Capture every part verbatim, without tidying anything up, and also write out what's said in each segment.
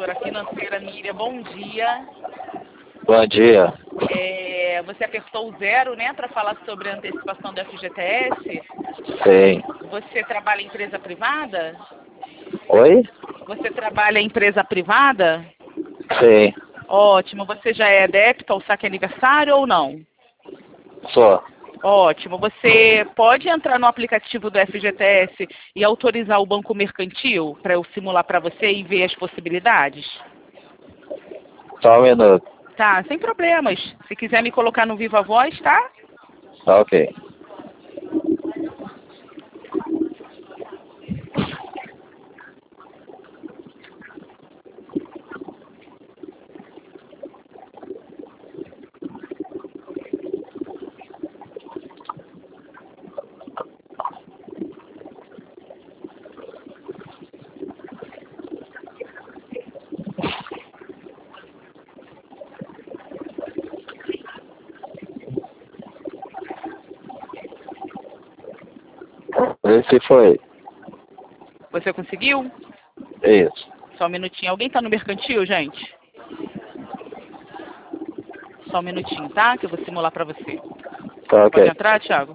assessora financeira Miriam. Bom dia. Bom dia. É, você apertou o zero, né, para falar sobre a antecipação do F G T S? Sim. Você trabalha em empresa privada? Oi? Você trabalha em empresa privada? Sim. Ótimo. Você já é adepto ao saque aniversário ou não? Sou. Ótimo. Você pode entrar no aplicativo do F G T S e autorizar o banco mercantil para eu simular para você e ver as possibilidades? Só um minuto. Tá, sem problemas. Se quiser me colocar no Viva Voz, tá? Tá ok. Esse foi. Você conseguiu? Isso. Só um minutinho. Alguém tá no mercantil, gente? Só um minutinho, tá? Que eu vou simular para você. Tá Pode ok. entrar, Thiago?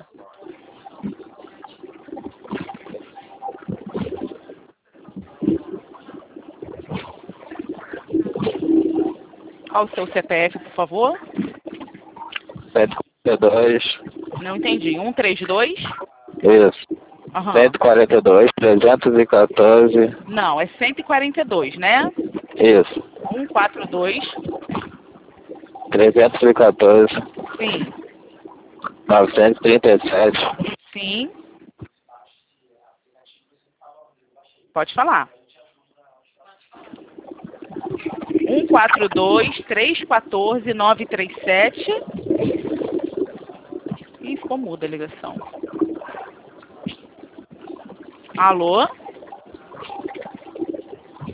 Qual o seu C P F, por favor? cento e quarenta e dois. Não entendi. cento e trinta e dois? Isso. Aham. cento e quarenta e dois, trezentos e quatorze. Não, é cento e quarenta e dois, né? Isso. cento e quarenta e dois. trezentos e quatorze. Sim. novecentos e trinta e sete. Sim. Pode falar. cento e quarenta e dois, trezentos e quatorze, novecentos e trinta e sete. Ih, ficou muda a ligação. Alô?